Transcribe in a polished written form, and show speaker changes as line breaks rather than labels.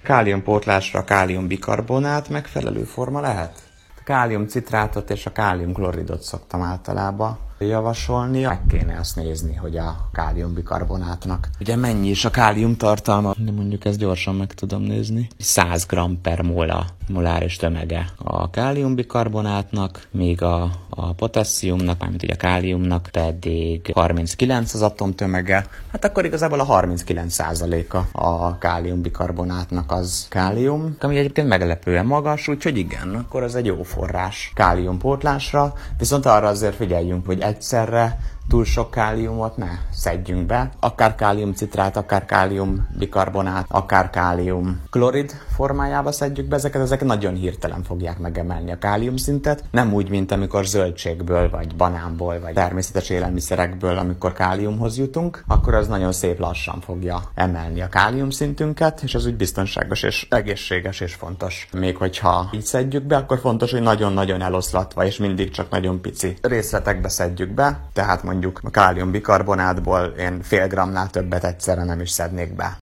Káliumpótlásra a káliumbikarbonát megfelelő forma lehet? A káliumcitrátot és a káliumkloridot szoktam általában javasolni. Meg kéne azt nézni, hogy a káliumbikarbonátnak ugye mennyi is a kálium tartalma. De mondjuk ezt gyorsan meg tudom nézni. 100 g per moláris tömege a káliumbikarbonátnak, míg a potassziumnak, mármint ugye a káliumnak pedig 39 az atomtömege. Hát akkor igazából a 39%-a a káliumbikarbonátnak az kálium, ami egyébként meglepően magas, úgyhogy igen, akkor ez egy jó forrás káliumpótlásra, viszont arra azért figyeljünk, hogy egyszerre túl sok káliumot ne szedjünk be, akár káliumcitrát, akár káliumbikarbonát, akár káliumklorid formájába szedjük be ezek nagyon hirtelen fogják megemelni a káliumszintet, nem úgy, mint amikor zöldségből, vagy banánból, vagy természetes élelmiszerekből, amikor káliumhoz jutunk, akkor az nagyon szép lassan fogja emelni a káliumszintünket, és ez úgy biztonságos és egészséges és fontos. Még hogyha így szedjük be, akkor fontos, hogy nagyon-nagyon eloszlatva, és mindig csak nagyon pici részletekbe szedjük be, tehát mondjuk a káliumbikarbonátból én fél grammnál többet egyszerre nem is szednék be.